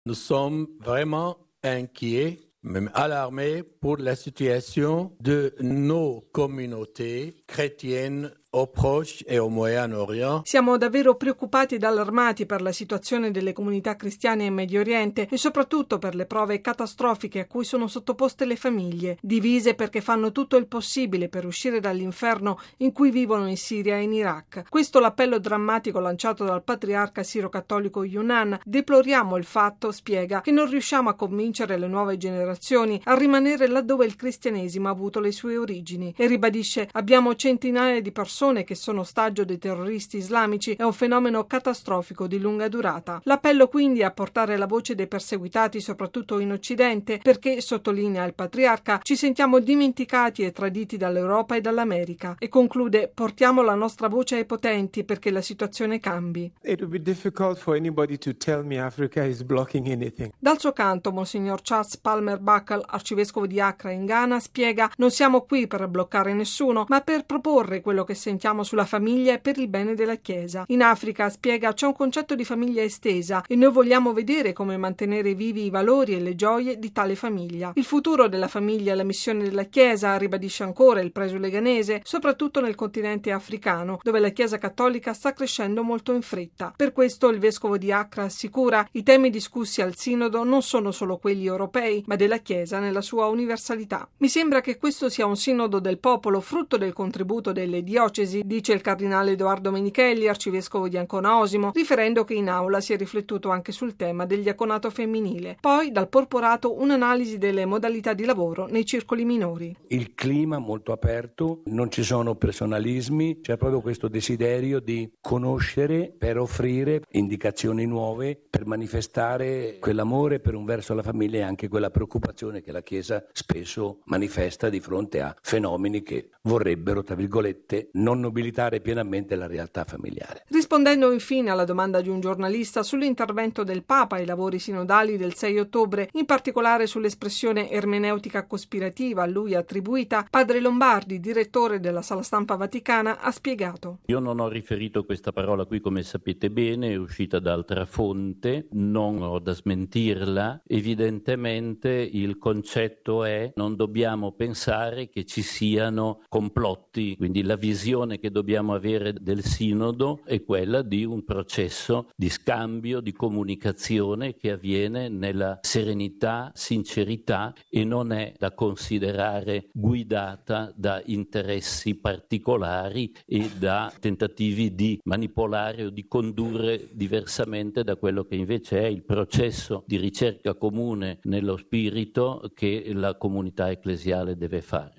Nous sommes vraiment inquiets, même alarmés pour la situation de nos communautés chrétiennes au Proche e au Moyen-Orient. Siamo davvero preoccupati ed allarmati per la situazione delle comunità cristiane in Medio Oriente e soprattutto per le prove catastrofiche a cui sono sottoposte le famiglie, divise perché fanno tutto il possibile per uscire dall'inferno in cui vivono in Siria e in Iraq. Questo è l'appello drammatico lanciato dal patriarca siro-cattolico Younan. Deploriamo il fatto, spiega, che non riusciamo a convincere le nuove generazioni a rimanere laddove il cristianesimo ha avuto le sue origini e ribadisce: abbiamo centinaia di persone che sono ostaggio dei terroristi islamici, è un fenomeno catastrofico di lunga durata. L'appello quindi è a portare la voce dei perseguitati soprattutto in Occidente perché, sottolinea il patriarca, ci sentiamo dimenticati e traditi dall'Europa e dall'America e conclude: portiamo la nostra voce ai potenti perché la situazione cambi. It would be difficult for anybody to tell me Africa is blocking anything. Dal suo canto Monsignor Charles Palmer Buckle, arcivescovo di Accra in Ghana, spiega: non siamo qui per bloccare nessuno ma per proporre quello che sentiamo sulla famiglia e per il bene della Chiesa. In Africa, spiega, c'è un concetto di famiglia estesa e noi vogliamo vedere come mantenere vivi i valori e le gioie di tale famiglia. Il futuro della famiglia è la missione della Chiesa, ribadisce ancora il presule ghanese, soprattutto nel continente africano, dove la Chiesa cattolica sta crescendo molto in fretta. Per questo il vescovo di Accra assicura: i temi discussi al sinodo non sono solo quelli europei, ma della Chiesa nella sua universalità. Mi sembra che questo sia un sinodo del popolo, frutto del contributo delle diocesi, dice il cardinale Edoardo Menichelli, arcivescovo di Ancona Osimo, riferendo che in aula si è riflettuto anche sul tema del diaconato femminile. Poi dal porporato un'analisi delle modalità di lavoro nei circoli minori. Il clima molto aperto, non ci sono personalismi, c'è proprio questo desiderio di conoscere per offrire indicazioni nuove, per manifestare quell'amore per un verso alla famiglia e anche quella preoccupazione che la Chiesa spesso manifesta di fronte a fenomeni che vorrebbero, tra virgolette, non nobilitare pienamente la realtà familiare. Rispondendo infine alla domanda di un giornalista sull'intervento del Papa ai lavori sinodali del 6 ottobre, in particolare sull'espressione ermeneutica cospirativa a lui attribuita, padre Lombardi, direttore della Sala Stampa Vaticana, ha spiegato: io non ho riferito questa parola qui, come sapete bene, è uscita da altra fonte, non ho da smentirla. Evidentemente il concetto è: non dobbiamo pensare che ci siano complotti, quindi la visione che dobbiamo avere del sinodo è quella di un processo di scambio, di comunicazione che avviene nella serenità, sincerità e non è da considerare guidata da interessi particolari e da tentativi di manipolare o di condurre diversamente da quello che invece è il processo di ricerca comune nello spirito che la comunità ecclesiale deve fare.